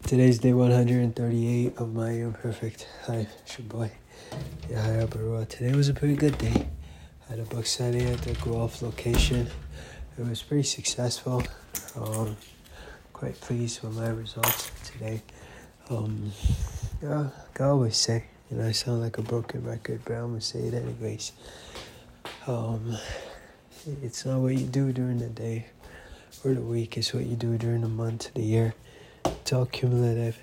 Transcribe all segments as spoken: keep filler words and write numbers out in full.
Today's day one hundred thirty-eight of my imperfect life. It's your boy, Yahya Barua. Today was a pretty good day. Had a book signing at the Guelph location. It was pretty successful. Um, quite pleased with my results today. Um, yeah, I always say, you know, I sound like a broken record, but I'm gonna say it anyways. Um, it's not what you do during the day or the week, it's what you do during the month, the year. It's all cumulative.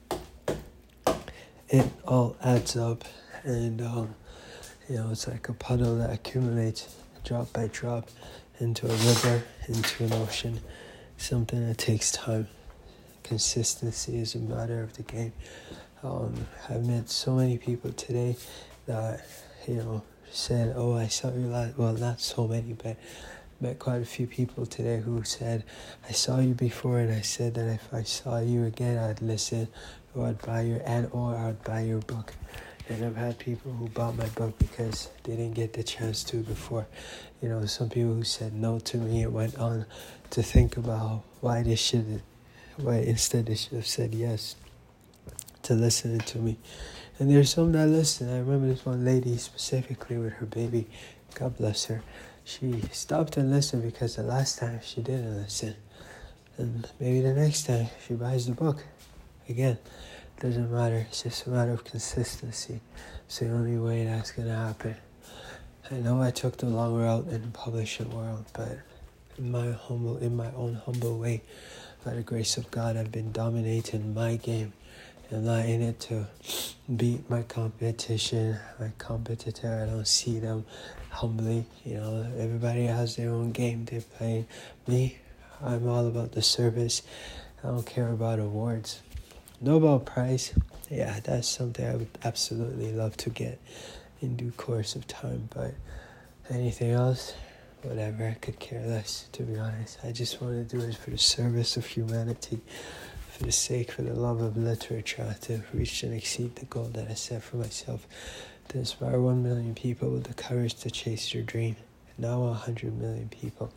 It all adds up, and um, you know, it's like a puddle that accumulates drop by drop into a river, into an ocean. Something that takes time. Consistency is a matter of the game. Um, I've met so many people today that, you know, said, "Oh, I saw you last." Well, not so many, but met quite a few people today who said, "I saw you before, and I said that if I saw you again, I'd listen, or I'd buy your and or I'd buy your book." And I've had people who bought my book because they didn't get the chance to before. You know, some people who said no to me and went on to think about why they should, why instead they should have said yes to listening to me. And there's some that listen. I remember this one lady specifically with her baby. God bless her. She stopped and listened because the last time she didn't listen. And maybe the next time she buys the book. Again, doesn't matter. It's just a matter of consistency. It's the only way that's going to happen. I know I took the long route in the publishing world, but in my humble, in my own humble way, by the grace of God, I've been dominating my game. I'm not in it to beat my competition, my competitor. I don't see them humbly. You know, everybody has their own game they're playing. Me, I'm all about the service. I don't care about awards. Nobel Prize, yeah, that's something I would absolutely love to get in due course of time. But anything else, whatever, I could care less, to be honest. I just want to do it for the service of humanity. For the sake, for the love of literature, to reach and exceed the goal that I set for myself, to inspire one million people with the courage to chase your dream. Now one hundred million people.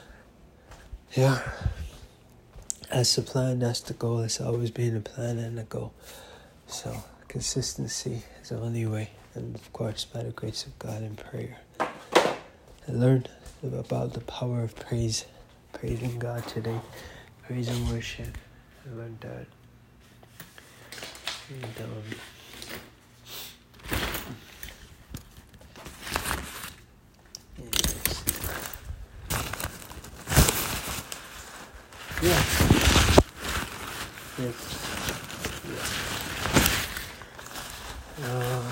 Yeah. That's the plan, that's the goal. It's always been a plan and a goal. So, consistency is the only way. And of course, by the grace of God and prayer. I learned about the power of praise. Praising God today. Praise and worship. I learned that. And, um, yeah. Yes. Yeah. Uh,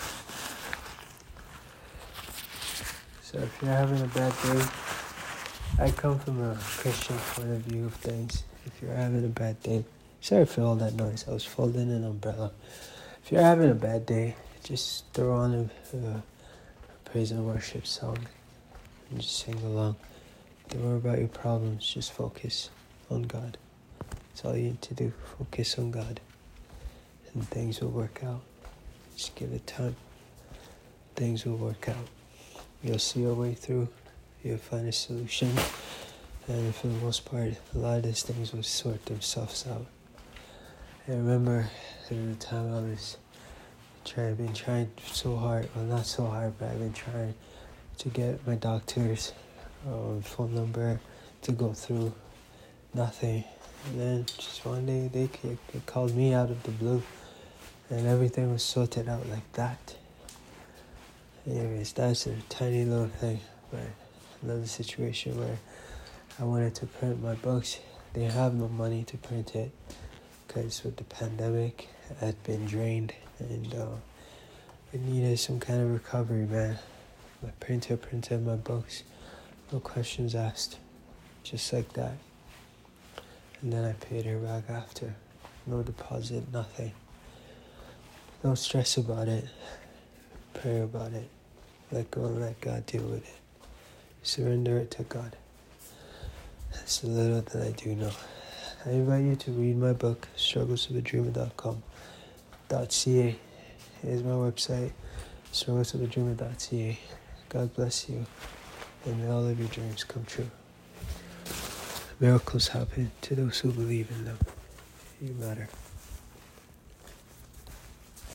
so if you're having a bad day, I come from a Christian point of view of things. If you're having a bad day, sorry for all that noise. I was folding an umbrella. If you're having a bad day, just throw on a, a praise and worship song and just sing along. Don't worry about your problems. Just focus on God. That's all you need to do. Focus on God, and things will work out. Just give it time. Things will work out. You'll see your way through. You'll find a solution. And for the most part, a lot of these things will sort themselves out. I remember there was a time I was trying, I've been trying so hard, well not so hard, but I've been trying to get my doctor's uh, phone number to go through. Nothing. And then just one day they, they called me out of the blue and everything was sorted out like that. Anyways, that's a tiny little thing, but another situation where I wanted to print my books. They have no money to print it because with the pandemic, I had been drained and uh, I needed some kind of recovery, man. My printer printed my books, no questions asked, just like that. And then I paid her back after. No deposit, nothing. No stress about it. Pray about it. Let go and let God deal with it. Surrender it to God. That's the little that I do know. I invite you to read my book, struggles of a dreamer dot com dot c a. Here's my website, struggles of a dreamer dot c a. God bless you, and may all of your dreams come true. Miracles happen to those who believe in them. You matter.